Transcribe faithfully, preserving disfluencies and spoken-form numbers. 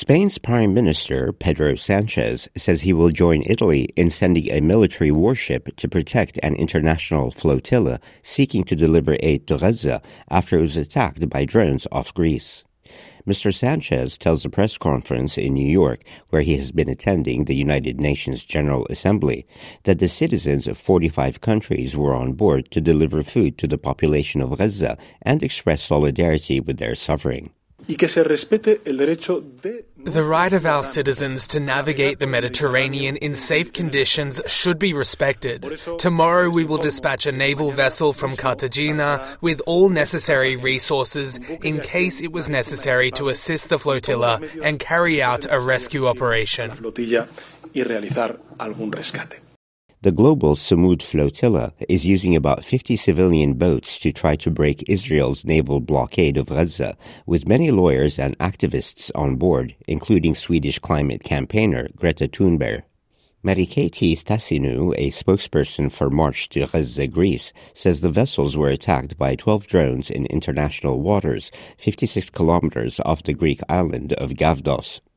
Spain's Prime Minister, Pedro Sanchez, says he will join Italy in sending a military warship to protect an international flotilla seeking to deliver aid to Gaza after it was attacked by drones off Greece. Mister Sanchez tells a press conference in New York, where he has been attending the United Nations General Assembly, that the citizens of forty-five countries were on board to deliver food to the population of Gaza and express solidarity with their suffering. The right of our citizens to navigate the Mediterranean in safe conditions should be respected. Tomorrow we will dispatch a naval vessel from Cartagena with all necessary resources in case it was necessary to assist the flotilla and carry out a rescue operation. The global Samud flotilla is using about fifty civilian boats to try to break Israel's naval blockade of Gaza, with many lawyers and activists on board, including Swedish climate campaigner Greta Thunberg. Marikaiti Stasinu, a spokesperson for March to Gaza, Greece, says the vessels were attacked by twelve drones in international waters, fifty-six kilometers off the Greek island of Gavdos.